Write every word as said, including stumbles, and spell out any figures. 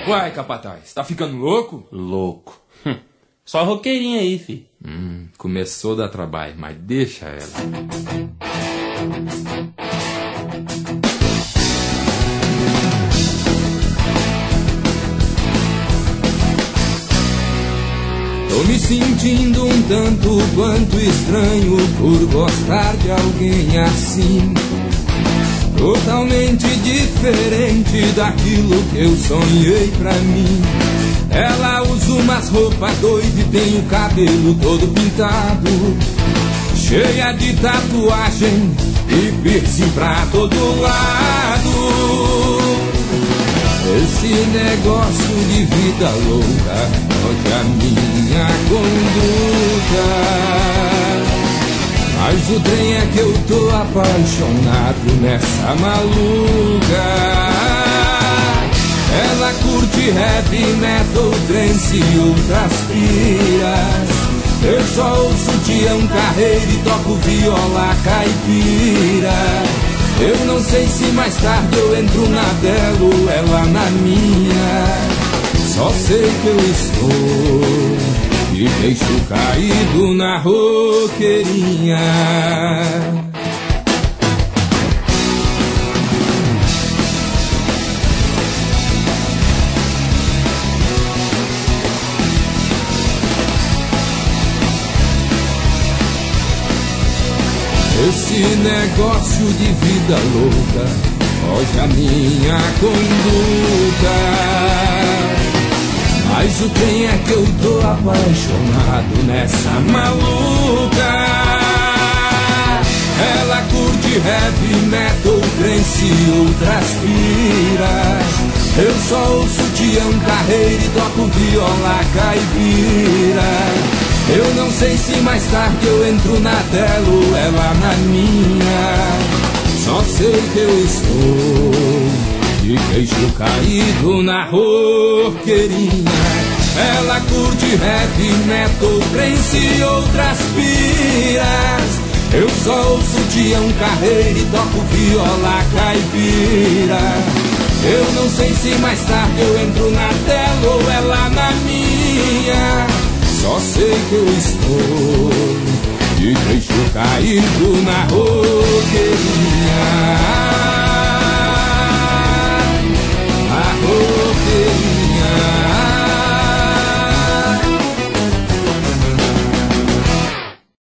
Uai, capataz, tá ficando louco? Louco. Hum. Só roqueirinha aí, fi. Hum, começou a dar trabalho, mas deixa ela. Tô me sentindo um tanto quanto estranho por gostar de alguém assim, totalmente diferente daquilo que eu sonhei pra mim. Ela usa umas roupas doidas e tem o cabelo todo pintado, cheia de tatuagem e piercing pra todo lado. Esse negócio de vida louca foge a minha conduta, mas o trem é que eu tô apaixonado nessa maluca. Ela curte heavy metal, trance e outras piras. Eu só ouço Tião Carreiro e toco viola caipira. Eu não sei se mais tarde eu entro na dela ou ela na minha. Só sei que eu estou de queixo caído na roqueirinha. Esse negócio de vida louca foge a minha conduta, mas o trem é que eu tô apaixonado nessa maluca. Ela curte heavy metal, trance e outras piras. Eu só ouço Tião Carreiro e toco viola caipira. Eu não sei se mais tarde eu entro na dela ou ela na minha. Só sei que eu estou de queixo caído na roqueirinha. Ela curte heavy metal, trance e outras piras. Eu só ouço Tião Carreiro e toco viola caipira. Eu não sei se mais tarde eu entro na dela ou ela na minha. Só sei que eu estou de queixo caído na roqueirinha.